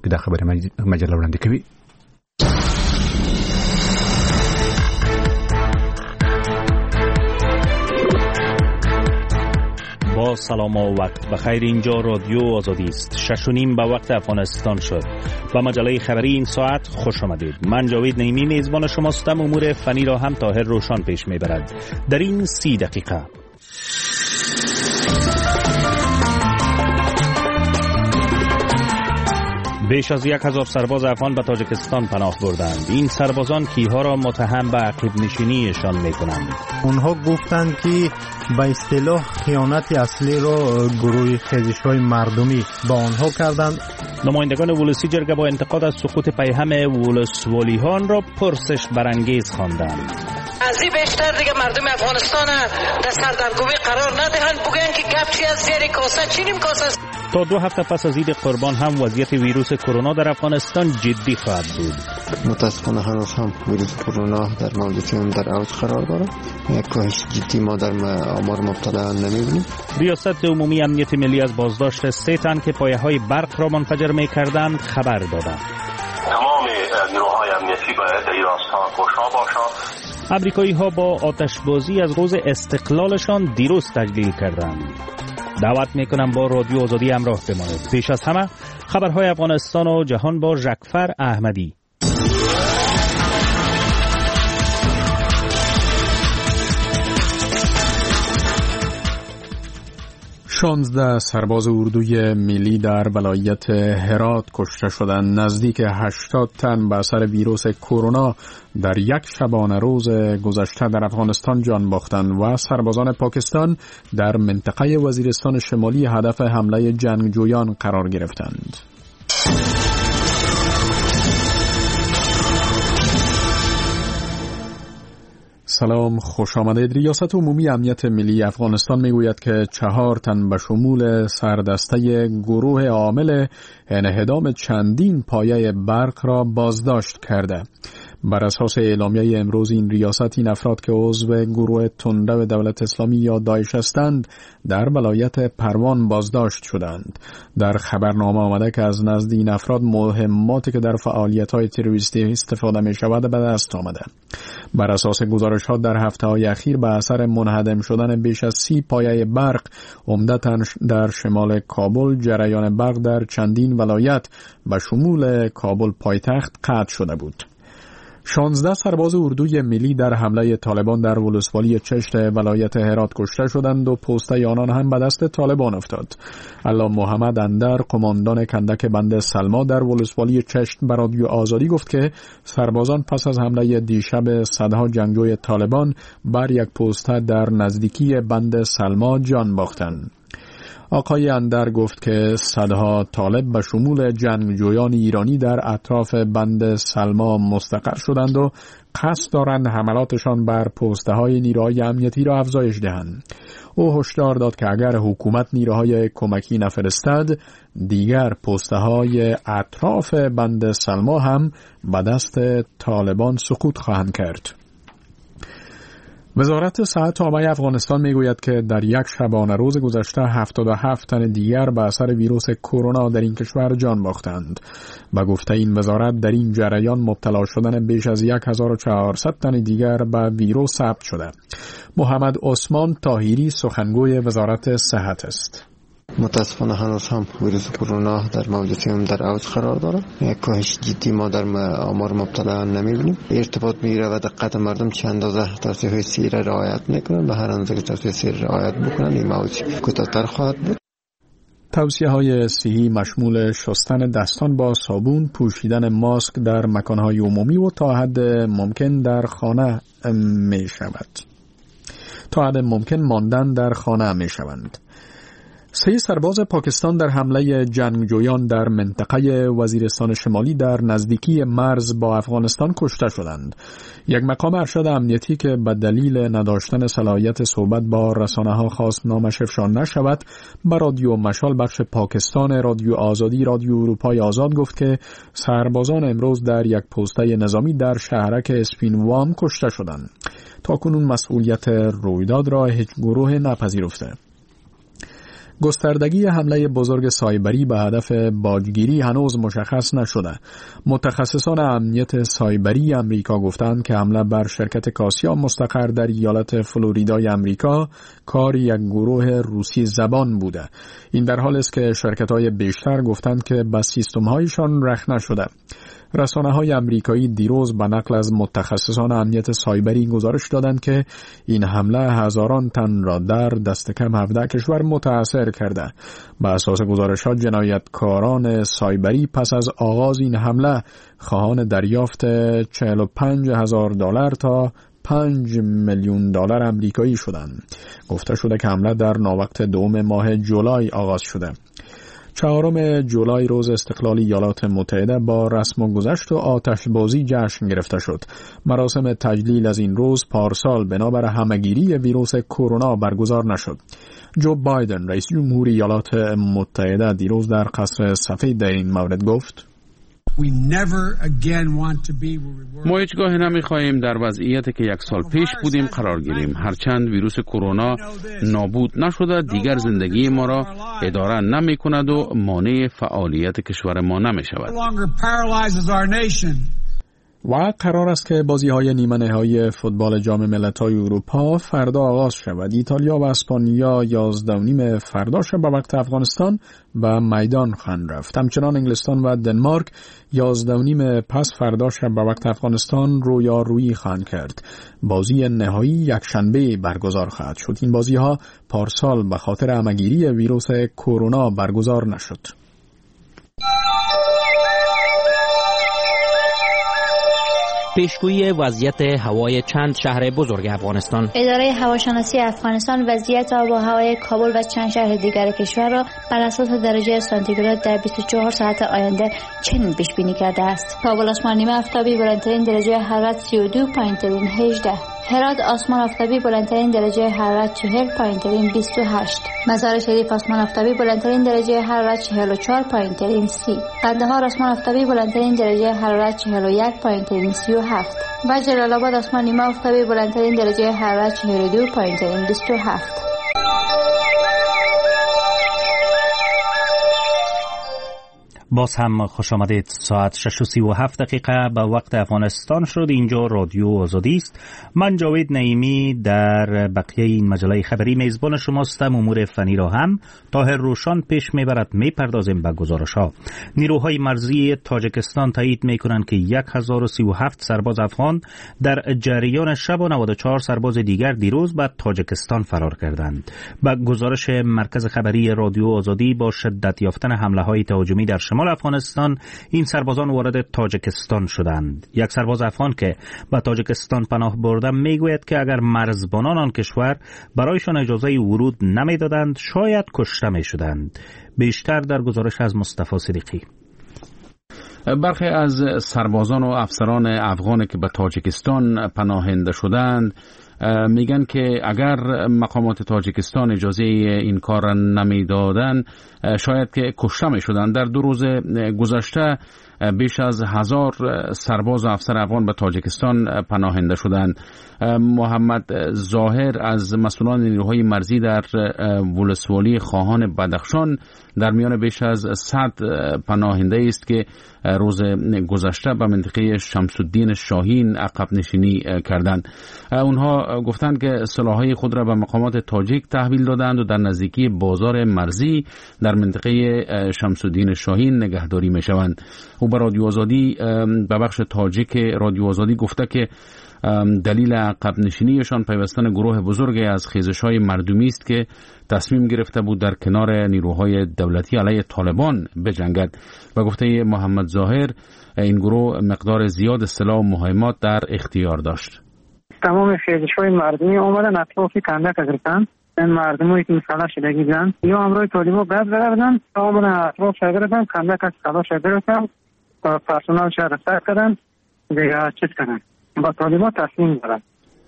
کې دا خبره مجله وړاندې کوي. با سلام و وقت بخیر. اینجا رادیو آزادی است. 6:30 به وقت افغانستان شد. با مجله خبری این ساعت خوش آمدید. من جاوید نعیمی میزبان شماستم. امور فنی را هم طاهر روشان پیش میبرد. در این 30 دقیقه بیش از 1000 سرباز افغان به تاجیکستان پناه بردند. این سربازان کیها را متهم به عقب نشینیشان میکنند. اونها گفتند که به اصطلاح خیانت اصلی را گروه خیزش‌های مردمی با آنها کردند. نمایندگان ولسی جرگه با انتقاد از سقوط پیهم ولسوالی‌ها را پرسش برانگیز خواندند. از این بیشتر دیگه مردم افغانستان در سردرگمی قرار ندهند، بگن که گپ چی از زیر کاسه چینیم کاسه. تا 2 هفته پس از عید قربان هم وضعیت ویروس کرونا در افغانستان جدی خواهد بود. متاسفانه هنوز هم ویروس کرونا در مملکت در اوج قرار دارد. یک کاهش جدی ما در آمار مبتلا نمی‌بینیم. ریاست عمومی امنیت ملی از بازداشت 3 تن که پایه‌های برق را منفجر می‌کردند خبر دادند. تمام نیروهای امنیتی باید در این راستا کوشا باشند. امریکایی‌ها با آتشبازی از روز استقلالشان دیروز تجلیل کردند. دعوت میکنم با رادیو آزادی همراه بمانید. پیش از همه خبرهای افغانستان و جهان با ژکفر احمدی. 16 سرباز اردوی ملی در ولایت هرات کشته شدند. نزدیک 80 تن به اثر ویروس کرونا در یک شبانه روز گذشته در افغانستان جان باختند و سربازان پاکستان در منطقه وزیرستان شمالی هدف حمله جنگجویان قرار گرفتند. سلام، خوش آمدید. ریاست عمومی امنیت ملی افغانستان میگوید که 4 تن به شمول سردسته گروه عامل انهدام چندین پایه برق را بازداشت کرده. بر اساس اعلامیه امروز این ریاست این افراد که عضو گروه تندرو دولت اسلامی یا داعش هستند در ولایت پروان بازداشت شدند. در خبرنامه آمده که از نزد این افراد مهماتی که در فعالیت‌های تروریستی استفاده می‌شود به دست آمده. بر اساس گزارش‌ها در هفته‌های اخیر به اثر منهدم شدن بیش از 30 پایه برق عمدتاً در شمال کابل جریان برق در چندین ولایت به شمول کابل پایتخت قطع شده بود. 16 سرباز اردوی ملی در حمله طالبان در ولسوالی چشت ولایت هرات کشته شدند و پوسته آنان هم به دست طالبان افتاد. علام محمد اندر قماندان کندک بند سلما در ولسوالی چشت به رادیو آزادی گفت که سربازان پس از حمله دیشب صدها جنگجوی طالبان بر یک پوسته در نزدیکی بند سلما جان باختند. آقای اندر گفت که صدها طالب به شمول جنگجویان ایرانی در اطراف بند سلما مستقر شدند و قصد دارند حملاتشان بر پوسته‌های نیروهای امنیتی را افزایش دهند. او هشدار داد که اگر حکومت نیروهای کمکی نفرستد دیگر پوسته‌های اطراف بند سلما هم به دست طالبان سقوط خواهند کرد. وزارت صحت عامه افغانستان میگوید که در یک شبانه روز گذشته 77 تن دیگر به اثر ویروس کرونا در این کشور جان باختند. به گفته این وزارت در این جریان مبتلا شدن بیش از 1400 تن دیگر به ویروس ثبت شده. محمد عثمان طاهری سخنگوی وزارت صحت است. متاسفانه هنوز هم ویروس کرونا در مملکت در اوج قرار دارد. یک کاهش جدی ما در آمار مبتلا نمی‌بینیم. ارتباط میگیره و دقت مردم چند اندازه توصیه‌های صحی را رعایت میکنند و هر اندازه که توصیه صحی رعایت بکنند این موج کوتاه‌تر خواهد بود. توصیه‌های صحی مشمول شستن دستان با صابون، پوشیدن ماسک در مکان‌های عمومی و تا حد ممکن در خانه می‌شود. تا حد ممکن ماندن در خانه می‌شوند. 3 سرباز پاکستان در حمله جنگجویان در منطقه وزیرستان شمالی در نزدیکی مرز با افغانستان کشته شدند. یک مقام ارشد امنیتی که به دلیل نداشتن صلاحیت صحبت با رسانه‌ها خواست نامش افشا نشود، به رادیو مشال بخش پاکستان رادیو آزادی رادیو اروپای آزاد گفت که سربازان امروز در یک پوسته نظامی در شهرک اسپینوام کشته شدند. تاکنون مسئولیت رویداد را هیچ گروه نپذیرفته. گستردگی حمله بزرگ سایبری به هدف باجگیری هنوز مشخص نشده. متخصصان امنیت سایبری امریکا گفتند که حمله بر شرکت کاسیا مستقر در ایالت فلوریدای امریکا کار یک گروه روسی زبان بوده. این در حالی است که شرکت‌های بیشتر گفتند که به سیستم‌هایشان رخ نشده. رسانه‌های آمریکایی دیروز به نقل از متخصصان امنیت سایبری گزارش دادند که این حمله هزاران تن را در دست کم 17 کشور متاثر کرده. به اساس گزارش‌ها جنایتکاران سایبری پس از آغاز این حمله خواهان دریافت $45,000 تا $5 میلیون آمریکایی شدند. گفته شده که حمله در ناوقت دوم ماه جولای آغاز شده. 4 جولای روز استقلال ایالات متحده با رسم و گذشت و آتشبازی جشن گرفته شد. مراسم تجلیل از این روز پارسال بنابر همهگیری ویروس کرونا برگزار نشد. جو بایدن رئیس جمهور ایالات متحده دیروز در قصر سفید در این مورد گفت: ما هیچگاه نمی‌خواهیم در وضعیتی که 1 سال پیش بودیم قرار گیریم. هرچند ویروس کرونا نابود نشده، دیگر زندگی ما را اداره نمی‌کند و مانع فعالیت کشور ما نمی‌شود. و قرار است که بازی‌های نیمه نهایی فوتبال جام ملت‌های اروپا فردا آغاز شود. ایتالیا و اسپانیا 11:30 فردا شب به وقت افغانستان به میدان خواهند رفت. همچنان انگلستان و دنمارک 11:30 پس فردا شب به وقت افغانستان رویارویی خواهند کرد. بازی نهایی یکشنبه برگزار خواهد شد. این بازی‌ها پارسال به خاطر همهگیری ویروس کرونا برگزار نشد. پیشگویی وضعیت هوای چند شهر بزرگ افغانستان. اداره هواشناسی افغانستان وضعیت آب و هوای کابل و چند شهر دیگر کشور را بر اساس درجه سانتیگراد در 24 ساعت آینده چنین پیش بینی کرده است: کابل آسمان نیمه آفتابی بلندترین درجه حرارت 32 پایین‌ترین 18. هرات آسمان آفتابی بلندترین درجه حرارت 40 پایین‌ترین 28. مزار شریف آسمان آفتابی بلندترین درجه حرارت 44 پایین‌ترین 30. قندهار آسمان آفتابی بلندترین درجه حرارت 41 پایین‌ترین 37 و جلال آباد آسمان نیمه آفتابی بلندترین درجه حرارت 42 پایین‌ترین 27. باز هم خوش آمدید. ساعت 6:37 به وقت افغانستان شد. اینجا رادیو آزادی است. من جاوید نعیمی در بقیه این مجله خبری میزبان شماستم. امور فنی را هم طاهر روشان پیش میبرد. میپردازیم به گزارش‌ها. نیروهای مرزی تاجیکستان تایید میکنند که 1037 سرباز افغان در جریان شب و 94 سرباز دیگر دیروز به تاجیکستان فرار کردند. به گزارش مرکز خبری رادیو آزادی، با شدت یافتن حمله‌های تهاجمی در شمال افغانستان این سربازان وارد تاجیکستان شدند. یک سرباز افغان که به تاجیکستان پناه برده میگوید که اگر مرزبانان آن کشور برایشان اجازه ورود نمیدادند شاید کشته میشدند. بیشتر در گزارش از مصطفی صدیقی. برخی از سربازان و افسران افغان که به تاجیکستان پناهنده شدند میگن که اگر مقامات تاجیکستان اجازه این کار را نمیدادند شاید که کشته میشدند. در 2 روز گذشته بیش از 1000 سرباز و افسر افغان به تاجیکستان پناهنده شدند. محمد ظاهر از مسئولان نیروهای مرزی در ولسوالی خواهان بدخشان در میان بیش از 100 پناهنده است که روز گذشته به منطقه شمس الدین شاهین عقب نشینی کردند. اونها گفتند که سلاح‌های خود را به مقامات تاجیک تحویل دادند و در نزدیکی بازار مرزی در منطقه شمس الدین شاهین نگهداری می‌شوند. او به رادیو آزادی، به بخش تاجیک رادیو آزادی گفته که دلیل عقب نشینیشان پیوستن گروه بزرگی از خیزش‌های مردمی است که تصمیم گرفته بود در کنار نیروهای دولتی علیه طالبان بجنگد. و گفته محمد ظاهر این گروه مقدار زیاد سلاح و مهمات در اختیار داشت. تمام خیزش‌های مردمی آمدن اطراف کندک گرفتن. این مردمی که مسئله شدگی بودن یا امروی طالبان بعد بردن آمدن اطراف گرفتن، کندک از سلاح گرفتن و پرسنل شهر سر کردن دیگه چیز کردن با طالبان تصمیم دارن.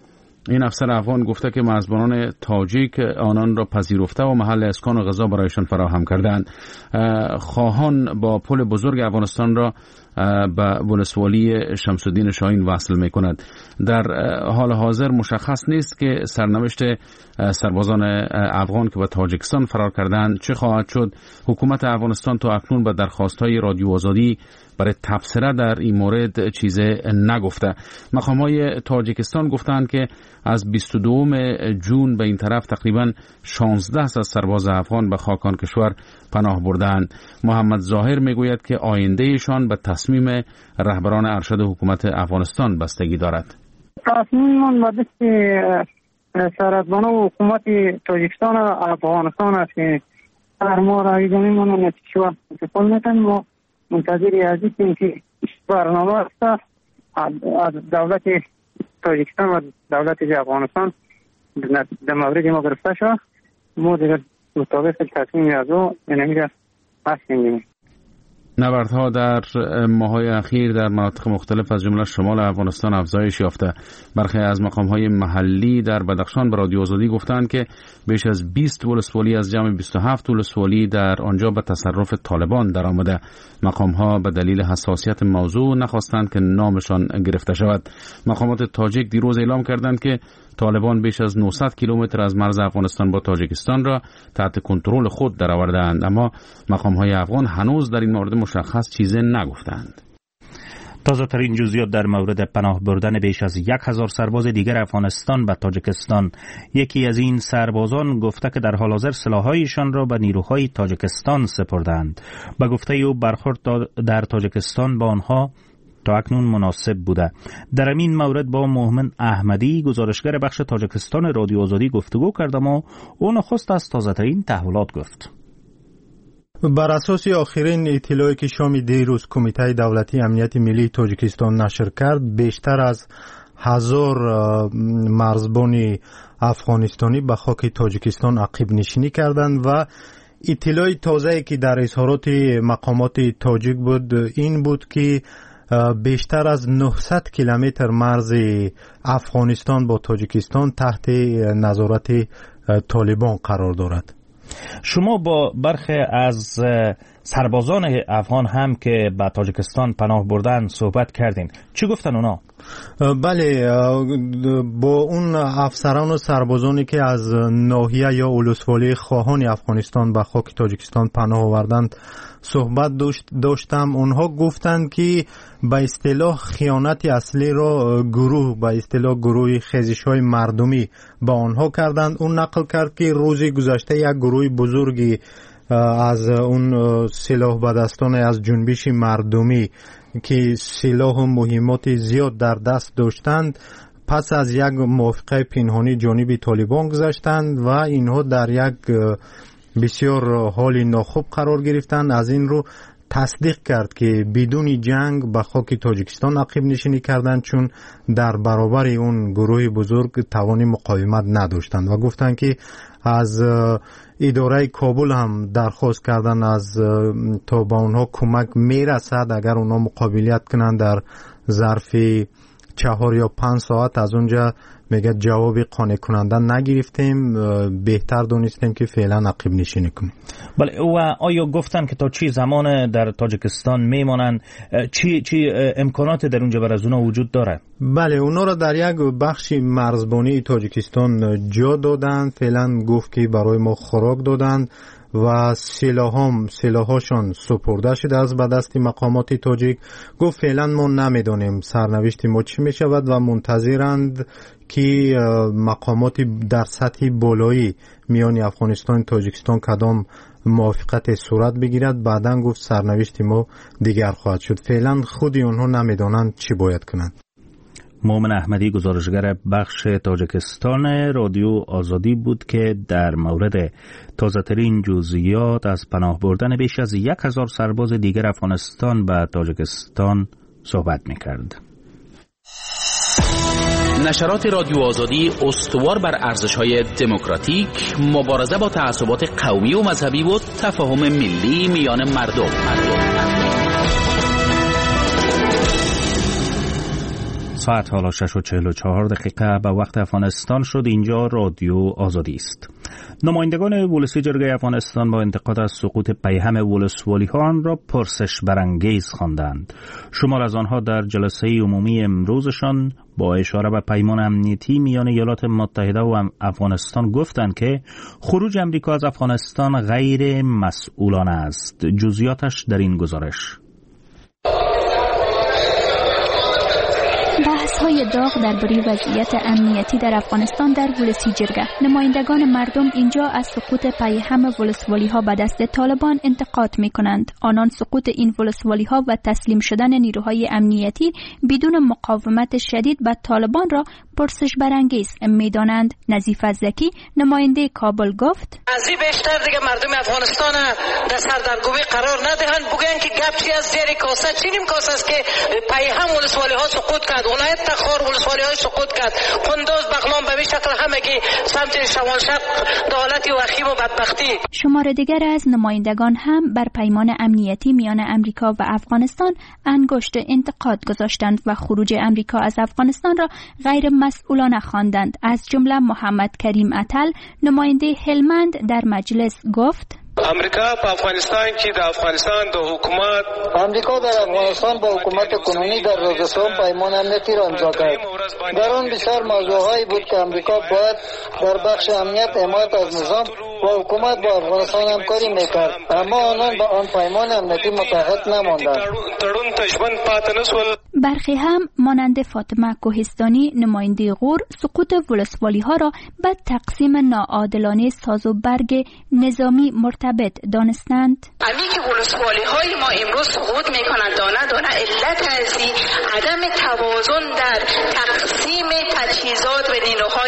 این افسر افغان گفته که میزبانان تاجیک آنان را پذیرفته و محل اسکان و غذا برایشان فراهم کردند. خواهان با پل بزرگ افغانستان را به ولسوالی شمس الدین شاهین وصل می کند. در حال حاضر مشخص نیست که سرنوشت سربازان افغان که به تاجیکستان فرار کردند چه خواهد شد. حکومت افغانستان تا اکنون به درخواست‌های رادیو آزادی برای تبصره در این مورد چیزی نگفته. مقام‌های تاجیکستان گفتند که از 22 جون به این طرف تقریباً 16 از سرباز افغان به خاک آن کشور پناه بردند. محمد ظاهر میگوید که آیندهشان به تصمیم رهبران ارشد حکومت افغانستان بستگی دارد. تصمیم من به سربازان و حکومت تاجیکستان و افغانستان است که هر ما رای جمعی من نتیجه استفاده میکنیم و منتظر هستیم که برنامه است از دولت تاجیکستان و دولت افغانستان در مورد ما گرفته شد. ما دیگر مطابق تصمیم از او نمیده هستیم. نبردها در ماه‌های اخیر در مناطق مختلف از جمله شمال افغانستان افزایش یافته. برخی از مقام‌های محلی در بدخشان به رادیو آزادی گفتند که بیش از 20 ولسوالی از جمع 27 ولسوالی در آنجا به تصرف طالبان درآمده. مقام‌ها به دلیل حساسیت موضوع نخواستند که نامشان گرفته شود. مقامات تاجیک دیروز اعلام کردند که طالبان بیش از 900 کیلومتر از مرز افغانستان با تاجیکستان را تحت کنترل خود درآورده‌اند، اما مقام‌های افغان هنوز در این مورد مشخص چیزی نگفتند. تازه ترین جزئیات در مورد پناه بردن بیش از 1000 سرباز دیگر افغانستان به تاجیکستان. یکی از این سربازان گفته که در حال حاضر سلاح‌هایشان را به نیروهای تاجیکستان سپردند. به گفته او برخورد در تاجیکستان با آنها تا اکنون مناسب بوده. در این مورد با مومن احمدی گزارشگر بخش تاجیکستان رادیو آزادی گفتگو کردم و او نخست از تازه‌ترین تحولات گفت. بر اساس آخرین اطلاعی که شام دیروز کمیته دولتی امنیت ملی تاجیکستان نشر کرد، بیشتر از 1000 مرزبان افغانستانی به خاک تاجیکستان عقب نشینی کردند و اطلاع تازه‌ای که در اظهارات مقامات تاجیک بود این بود که بیشتر از 900 کیلومتر مرز افغانستان با تاجیکستان تحت نظارت طالبان قرار دارد. شما با برخی از سربازان افغان هم که به تاجیکستان پناه بردن صحبت کردین. چی گفتن اونا؟ بله، با اون افسران و سربازانی که از ناحیه یا ولسوالی خواهان افغانستان به خاک تاجیکستان پناه آوردند صحبت داشتم. اونها گفتند که به اصطلاح خیانت اصلی را به اصطلاح گروه خیزش‌های مردمی با آنها کردند. اون نقل کرد که روزی گذشته یک گروه بزرگی از اون سلاح بدستان از جنبش مردمی که سلاح و مهمات زیاد در دست داشتند پس از یک موافقه پنهانی جانب طالبان گذاشتند و اینها در یک بسیار حال ناخوب قرار گرفتند. از این رو تصدیق کرد که بدون جنگ به خاک تاجیکستان عقب نشینی کردند چون در برابر اون گروه بزرگ توان مقاومت نداشتند و گفتند که از اداره کابل هم درخواست کردن از تا با اونها کمک میرسد اگر اونها مقابلیت کنند در ظرف 4 یا 5 ساعت. از اونجا میگه جواب قانع کننده نگرفتیم، بهتر دونستیم که فعلا عقب نشینی کنیم. بله، و آیا گفتن که تا چی زمان در تاجیکستان میمانند؟ چی امکانات در اونجا برای اونا وجود داره؟ بله، اونا را در یک بخش مرزبانی تاجیکستان جا دادند. فعلا گفت که برای ما خوراک دادند و سلاحاشان سپرده شده از به دست مقامات تاجیک. گفت فعلا ما نمیدانیم سرنوشت ما چی می شود و منتظرند که مقامات در سطح بالایی میان افغانستان و تاجیکستان کدام موافقت صورت بگیرد. بعداً گفت سرنوشت ما دیگر خواهد شد. فعلا خودی اونها نمیدانند چی باید کنند. مومن احمدی گزارشگر بخش تاجیکستان رادیو آزادی بود که در مورد تازه‌ترین جزئیات از پناه بردن بیش از 1000 سرباز دیگر افغانستان به تاجیکستان صحبت می‌کرد. نشرات رادیو آزادی استوار بر ارزش‌های دموکراتیک، مبارزه با تعصبات قومی و مذهبی و تفاهم ملی میان مردم. ساعت حالا 6:44 به وقت افغانستان شد. اینجا رادیو آزادی است. نمایندگان ولسی جرگه افغانستان با انتقاد از سقوط پیهم ولسوالی ها آن را پرسش برانگیز خواندند. شمار از آنها در جلسه عمومی امروزشان با اشاره به پیمان امنیتی میان ایالات متحده و افغانستان گفتند که خروج امریکا از افغانستان غیر مسئولانه است. جزئیاتش در این گزارش. بحث‌های داغ درباره وضعیت امنیتی در افغانستان در ولسی جرگه. نمایندگان مردم اینجا از سقوط پیهم ولسوالی‌ها به دست طالبان انتقاد می‌کنند. آنان سقوط این ولسوالی‌ها و تسلیم شدن نیروهای امنیتی بدون مقاومت شدید به طالبان را پرسش برانگیز می‌دانند. نظیف زکی نماینده کابل گفت: از این بیشتر دیگه مردم افغانستان در سردرگمی قرار ندهند. بگن که گپ چی از زیر کاسه چینیم کاسه است که پیهم ولسوالی‌ها سقوط کرد، ولایت تخار ولسوالی‌ها سقوط کرد، قندوز بغلان به این شکل همگی سمت شمال شرق دولت وخیم و بدبختی. شمار دیگر از نمایندگان هم بر پیمان امنیتی میان امریکا و افغانستان انگشت انتقاد گذاشتند و خروج امریکا از افغانستان را غیر مسئولانه خواندند. از جمله محمد کریم اتل نماینده هلمند در مجلس گفت: امریکا په افغانستان کې د افغانستان د حکومت امریکا در افغانستان با حکومت کنونی در روزسوم پیمان امنیتی را امضا کرد. در آن بسیار موضوعهایی بود که امریکا باید در بخش امنیت حمایت از نظام و حکومت با افغانستان همکاری میکرد، اما آنان با آن پیمان امنیتی متحد نماندند. برخی هم مانند فاطمه کوهستانی نماینده غور سقوط ولسوالی ها را به تقسیم ناعادلانه ساز و برگ نظامی مرتبط دانستند. امی که ولسوالی های ما امروز سقوط میکنند دانه علت از عدم توازن در تقسیم تجهیزات و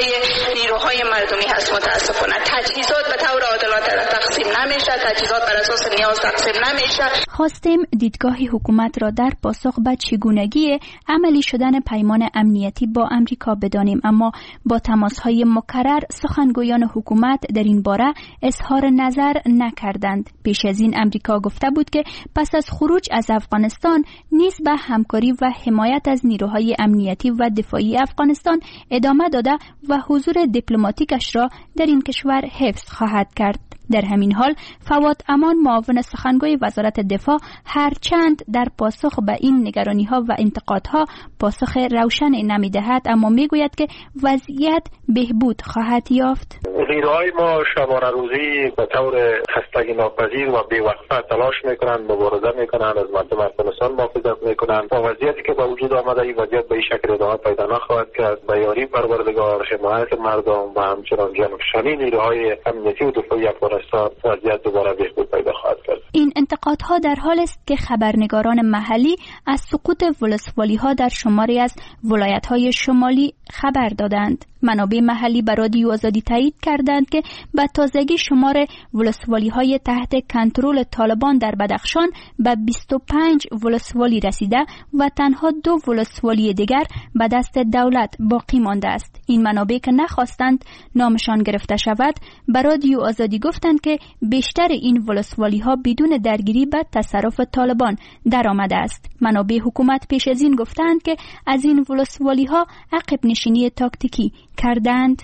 نیروهای مردمی هست. متاسفانه تجهیزات به طور عادلانه تقسیم نمیشه، تجهیزات بر اساس نیاز تقسیم نمیشه. خواستیم دیدگاه حکومت را در پاسخ به چگونگی عملی شدن پیمان امنیتی با امریکا بدانیم، اما با تماس‌های مکرر سخنگویان حکومت در این باره اظهار نظر نکردند. پیش از این امریکا گفته بود که پس از خروج از افغانستان نیز به همکاری و حمایت از نیروهای امنیتی و دفاعی افغانستان ادامه داده و حضور دیپلماتیکش را در این کشور حفظ خواهد کرد. در همین حال فواد امان معاون سخنگوی وزارت دفاع هرچند در پاسخ به این نگرانی‌ها و انتقادها پاسخ روشن نمی‌دهد، اما می‌گوید که وضعیت بهبود خواهد یافت. نیروهای ما شبانه روزی به طور خستگی ناپذیر و بی‌وقفه تلاش می‌کنند، مبارزه می‌کنند، از مردم افغانستان محافظت می‌کنند. با وضعیتی که به وجود آمده این وضعیت به این شکل ادامه پیدا نخواهد کرد. به یاری پروردگار، حمایت مردم و همچنان جانفشانی نیروهای امنیتی و دفاعی افغانستان وضعیت دوباره بهبود پیدا خواهد کرد. این انتقادها در حال است که خبرنگاران محلی از سقوط ولسوالی‌ها در شماری از ولایت‌های شمالی خبر دادند. منابع محلی به رادیو آزادی تایید کردند که به تازگی شمار ولسوالی‌های تحت کنترل طالبان در بدخشان به 25 ولسوالی رسیده و تنها 2 ولسوالی دیگر به دست دولت باقی مانده است. این منابع که نخواستند نامشان گرفته شود به رادیو آزادی گفتند که بیشتر این ولسوالی‌ها بدون درگیری به تصرف طالبان در آمده است. منابع حکومت پیش از این گفتند که از این ولسوالی‌ها عقب نشینی تاکتیکی کردند.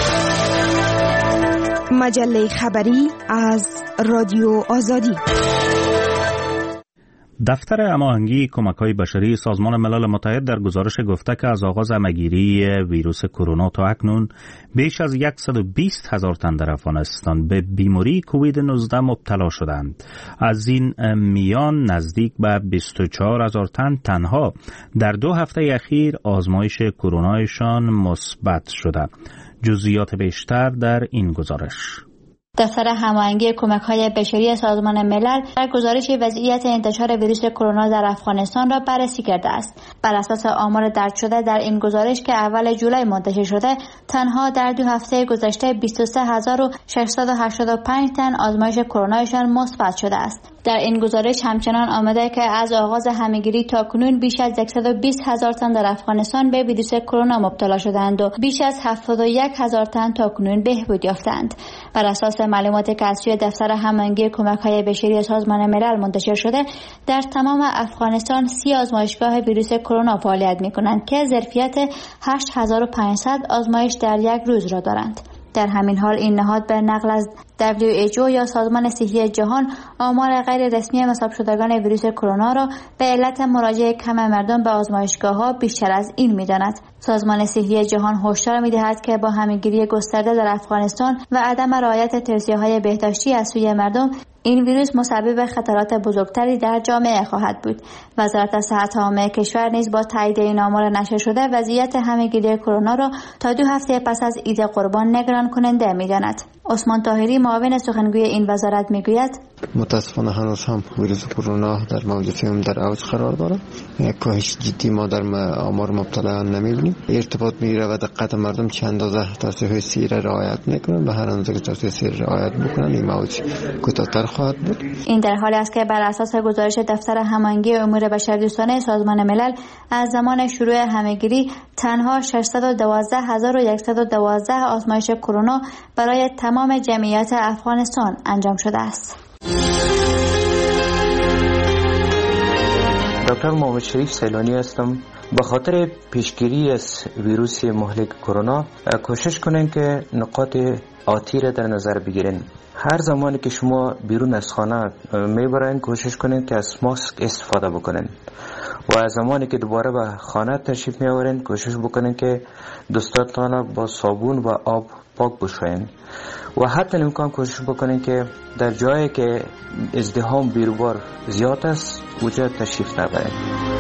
مجله خبری از رادیو آزادی. دفتر هماهنگی کمک‌های بشری سازمان ملل متحد در گزارش گفته که از آغاز همه‌گیری ویروس کرونا تا اکنون بیش از 120,000 تن در افغانستان به بیماری کووید 19 مبتلا شدند. از این میان نزدیک به 24,000 تن تنها در 2 هفته اخیر آزمایش کرونایشان مثبت شده. جزئیات بیشتر در این گزارش. دفتر هماهنگی کمک‌های بشری سازمان ملل در گزارش وضعیت انتشار ویروس کرونا در افغانستان را بررسی کرده است. بر اساس آمار درج شده در این گزارش که اول جولای منتشر شده، تنها در 2 هفته گذشته 23685 تن آزمایش کرونایشان مثبت شده است. در این گزارش همچنان آمده که از آغاز همهگیری تا کنون بیش از 120,000 تن در افغانستان به ویروس کرونا مبتلا شدند و بیش از 71,000 تن تا کنون بهبود یافتند. بر اساس معلوماتی که از سوی دفتر هماهنگی کمک‌های بشری سازمان ملل منتشر شده، در تمام افغانستان 30 آزمایشگاه ویروس کرونا فعالیت می‌کنند که ظرفیت 8500 آزمایش در یک روز را دارند. در همین حال این نهاد به نقل از WHO یا سازمان صحی جهان آمار غیر رسمی مصاب شدگان ویروس کرونا را به علت مراجعه کم مردم به آزمایشگاه‌ها بیشتر از این می‌داند. سازمان صحی جهان هشدار می‌دهد که با همه‌گیری گسترده در افغانستان و عدم رعایت توصیه‌های بهداشتی از سوی مردم، این ویروس مسبب خطرات بزرگتری در جامعه خواهد بود. وزارت صحت عامه کشور نیز با تایید این آمار نشر شده وضعیت همه‌گیری کرونا را تا 2 هفته پس از عید قربان نگران کننده می‌داند. عثمان طاهری معاون سخنگوی این وزارت میگوید متاسفانه هنوز هم ویروس کرونا در موج سوم در اوج قرار دارد. یک کاهش جدی ما در آمار مبتلا نمی‌بینیم. ارتباط می‌گیره و دقت مردم چه اندازه توصیه‌های صحی را رعایت می‌کنند و هر اندازه که توصیه صحی رعایت بکنند این موج کوتاه‌تر خواهد بود. این در حالی است که بر اساس گزارش دفتر هماهنگی امور بشردوستانه سازمان ملل از زمان شروع همه‌گیری تنها 612,112 آزمایش کرونا برای تمام جمعیت افغانستان انجام شده است. دکتر محمد شریف سیلانی هستم. به خاطر پیشگیری از ویروس مهلک کرونا کوشش کنین که نقاط آتی را در نظر بگیرین. هر زمانی که شما بیرون از خانه میبرین کوشش کنین که از ماسک استفاده بکنین و از زمانی که دوباره به خانه تشریف میآورین کوشش بکنین که دستاتان با صابون و آب پاک بشوین و حتی امکان کوشش بکنین که در جایی که ازدحام بیروبار زیاد است اونجا تشریف نبرین.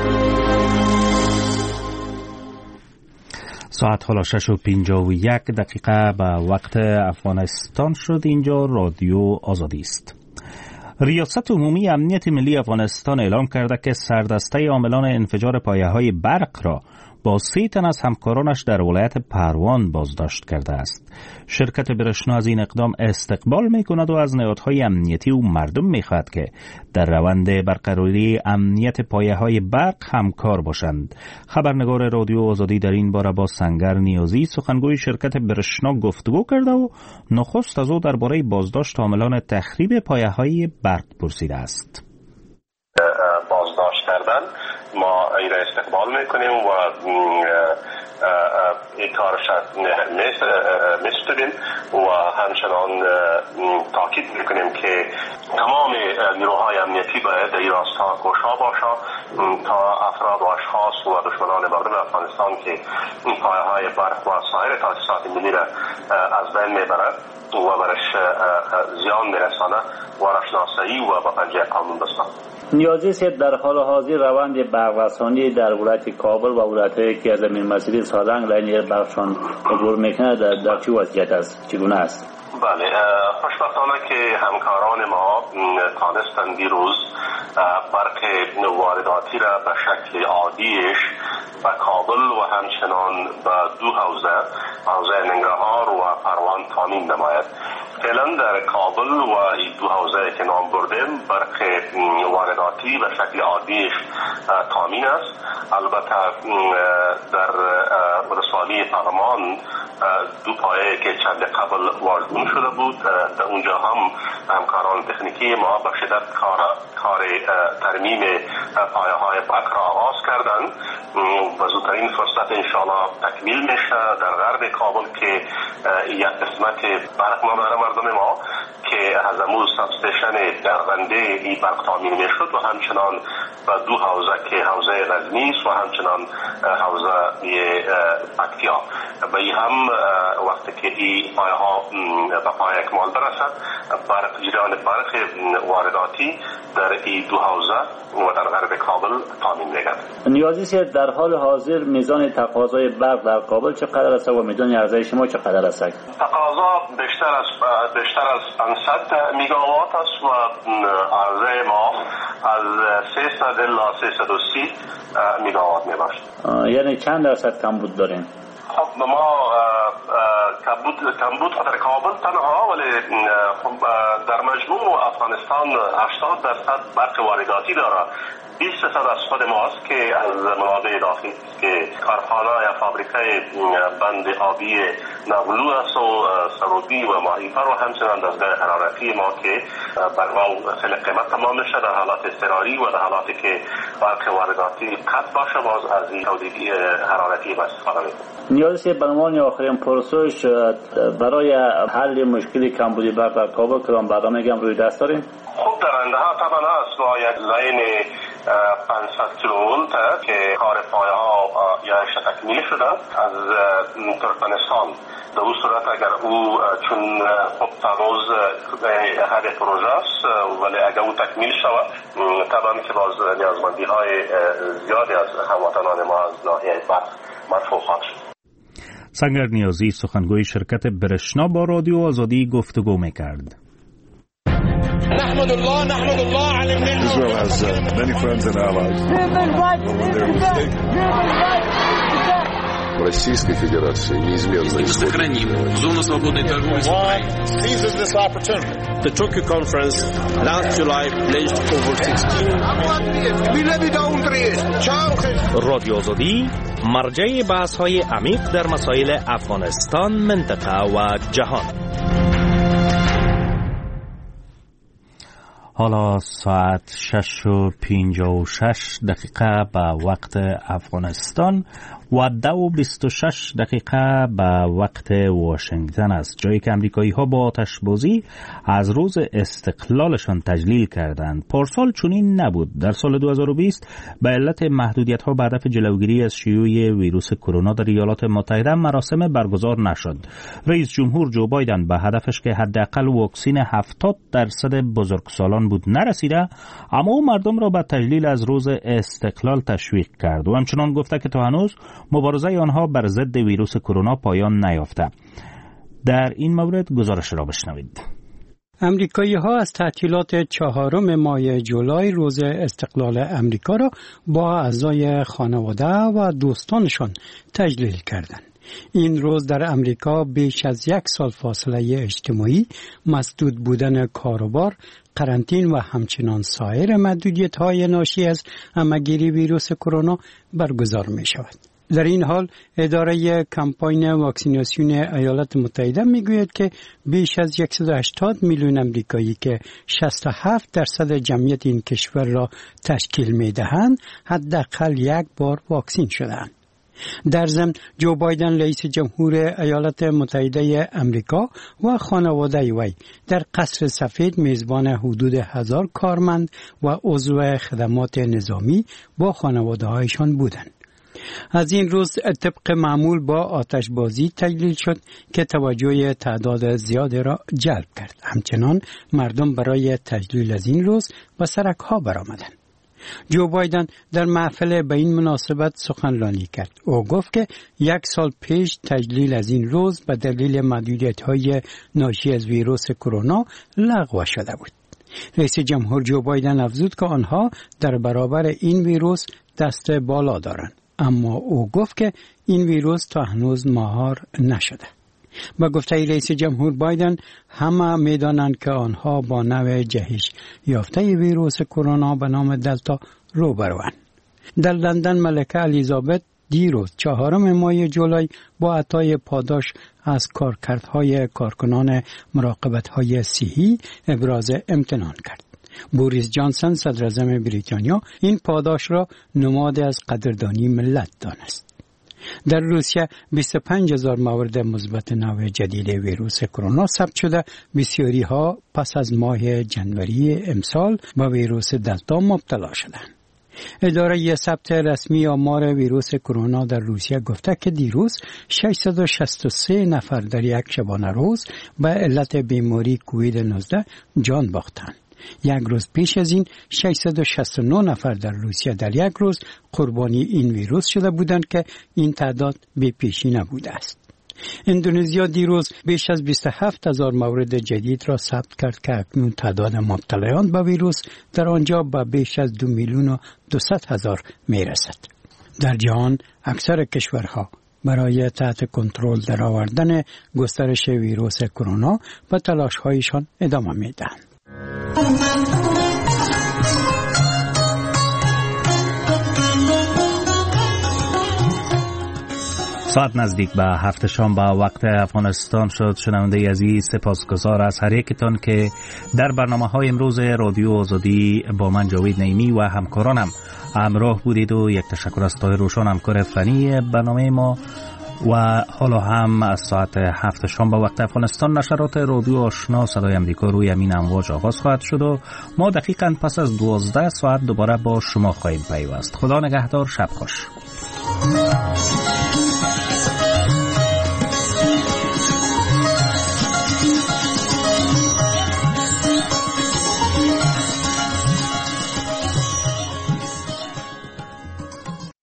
ساعت حالا 6:51 به وقت افغانستان شد. اینجا رادیو آزادی است. ریاست عمومی امنیت ملی افغانستان اعلام کرده که سردسته عاملان انفجار پایه‌های برق را با 3 تن از همکارانش در ولایت پروان بازداشت کرده است. شرکت برشنا از این اقدام استقبال می‌کند و از نهادهای امنیتی و مردم می‌خواهد که در روند برقراری امنیت پایه‌های برق همکار باشند. خبرنگار رادیو آزادی در این باره با سنگر نیازی سخنگوی شرکت برشنا گفتگو کرده و نخست از او درباره بازداشت عاملان تخریب پایه‌های برق پرسیده است. بازداشت کردن ما این را استقبال میکنیم و این کارش میستدیم و همچنان تاکید میکنیم که تمام نیروهای امنیتی باید در راستا کوشا باشند تا افراد و اشخاص و دشمنان مردم افغانستان که این پایه‌های برق و سایر تاسیسات ملی را از بین میبرند و برش زیان میرسانه و را شناسایی و به پنجه قانون بستند. نیازی است در حال حاضر روند برق‌رسانی در ولایت کابل و ولایت‌هایی که از مسیر سالنگ لاین برقشان عبور میکنه در چه وضعیت است؟ چگونه است؟ بله، خوشبختانه که همکاران ما تانستند دیروز برق وارداتی را به شکل عادیش به کابل و همچنان به 2 حوزه ننگرهار و پروان تامین نماید. فعلا در کابل و این 2 حوزه که نام بردیم برق وارداتی به شکل عادیش تامین است. البته در ولسوالی پغمان 2 پایه که چند قبل واردگون شده بود در اونجا هم همکاران تکنیکی ما به شدت کار ترمیم پایه های برق را آغاز کردند و زودترین فرصت انشاءالله تکمیل میشه در غرب کابل که یک قسمت برق ما برای مردم ما که از امروز سبستیشن درغنده این برق تامین میشد و همچنان و 2 حوزه که حوزه غزنی و همچنان حوزه پکتیا و این هم وقتی که این پایه ها به پای اکمال برسد برق جریان برق وارداتی در این 2 حوزه و در غرب کابل تامین میگرد. نیازی است در حال حاضر میزان تقاضای برق در کابل چقدر است و میزان عرضه شما چقدر است؟ تقاضا بیشتر از 500 میگاوات است و عرضه ما از 300 الی 330 میگاوات میباشد. یعنی چند درصد کمبود داریم؟ خب ما کمبود خطر کابل تنها، ولی در مجموع افغانستان 80% برق وارداتی داره. 20% از خود ماست که از منابع داخلی که کارخانه یا فابریکه بند آبی نغلو است و سرودی و ماهیپر و همچنان دستگاه حرارتی ما که برق خیلی قیمت تمام میشه در حالات اضطراری و در حالاتی که برق وارداتی قطع باشه باز از این تولید حرارتی با استفاده میکنیم. نیاز به عنوان آخرین پرسش برای حل مشکل کمبود برق در کابل کدام برنامه روی دست داریم؟ خوب در آینده ها طبعا است ما یک لاین 500 کیلوولت که کار پایه ها یا تکمیل شده از ترکمنستان. در اون صورت اگر او چون خب تماز هر پروژه است ولی اگر او تکمیل شود طبعا که باز نیازمندی های زیادی از هموطنان ما از ناحیه برق مرفوع خواهد شد. سنگر نیازی سخنگوی شرکت برشنا با رادیو آزادی گفتگو میکرد. نحمد الله على النعمة. Israel has many friends and allies. Российской Федерации неизменно сохраним зону свободной торговли с Украиной. Seizes this opportunity. The Tokyo conference last July pledged over 16. رادیو آزادی مرجع بحث‌های عمیق در مسائل افغانستان، منطقه و جهان. حالا ساعت 6:56 به وقت افغانستان و 2:26 به وقت واشنگتن است، جایی که امریکایی ها با آتش‌بازی از روز استقلالشان تجلیل کردند. پارسال چنین نبود. در سال 2020 به علت محدودیت ها به هدف جلوگیری از شیوع ویروس کرونا در ایالات متحده مراسم برگزار نشد. رئیس جمهور جو بایدن به هدفش که حداقل واکسین 70% بزرگسالان بود نرسیده، اما او مردم را به تجلیل از روز استقلال تشویق کرد و همچنان گفته که تا هنوز مبارزه آنها بر ضد ویروس کرونا پایان نیافته. در این مورد گزارش را بشنوید. امریکایی ها از تعطیلات 4 ماه جولای روز استقلال امریکا را با اعضای خانواده و دوستانشان تجلیل کردند. این روز در امریکا بیش از 1 سال فاصله اجتماعی، مسدود بودن کاروبار، قرنطین و همچنان سایر محدودیت‌های ناشی از همه‌گیری ویروس کرونا برگزار می‌شود. در این حال اداره کمپاین واکسیناسیون ایالات متحده میگوید که بیش از 180 میلیون امریکایی که 67% جمعیت این کشور را تشکیل می‌دهند حداقل یک بار واکسین شدند. در ضمن جو بایدن رئیس جمهور ایالات متحده امریکا و خانواده وی در قصر سفید میزبان حدود 1000 کارمند و عضو خدمات نظامی با خانواده هایشان بودند. از این روز طبق معمول با آتشبازی تجلیل شد که توجه تعداد زیادی را جلب کرد. همچنان مردم برای تجلیل از این روز به سرک‌ها برآمدند. جو بایدن در محفل به این مناسبت سخنرانی کرد. او گفت که 1 سال پیش تجلیل از این روز به دلیل محدودیت‌های ناشی از ویروس کرونا لغو شده بود. رئیس جمهور جو بایدن افزود که آنها در برابر این ویروس دست بالا دارند، اما او گفت که این ویروس تا هنوز مهار نشده. با گفته رئیس جمهور بایدن همه میدانند که آنها با نوع جهش یافته ویروس کرونا به نام دلتا روبروند. در لندن ملکه الیزابت دیروز 4 ماه جولای با عطای پاداش از کارکردهای کارکنان مراقبت‌های صحی ابراز امتنان کرد. بوریس جانسن صدر اعظم بریتانیا این پاداش را نماد از قدردانی ملت دانست. در روسیه 25,000 مورد مثبت نوع جدید ویروس کرونا ثبت شده. بسیاری ها پس از ماه جنوری امسال با ویروس دلتا مبتلا شدند. اداره ثبت رسمی آمار ویروس کرونا در روسیه گفته که دیروز 663 نفر در یک شبانه روز به علت بیماری کووید 19 جان باختند. 1 روز پیش از این 669 نفر در روسیه در 1 روز قربانی این ویروس شده بودند که این تعداد بی پیشی نبوده است. اندونزیا دیروز بیش از 27,000 مورد جدید را ثبت کرد که اکنون تعداد مبتلایان به ویروس در آنجا به بیش از 2,200,000 میرسد. در جهان اکثر کشورها برای تحت کنترل درآوردن گسترش ویروس کرونا و تلاش‌هایشان ادامه می‌دهند. ساعت نزدیک به 7 شام به وقت افغانستان شد. شنونده عزیز، سپاسگزار از هر یکتان که در برنامه‌های امروز رادیو آزادی با من جاوید نعیمی و همکارانم همراه بودید و یک تشکر از طاهر روشان همکار فنی برنامه ما. و حالا هم از ساعت 7 شام به وقت افغانستان نشرات رادیو آشنا صدای امریکا روی امین امواج آغاز خواهد شد و ما دقیقاً پس از 12 ساعت دوباره با شما خواهیم پیوست. خدا نگهدار، شب خوش.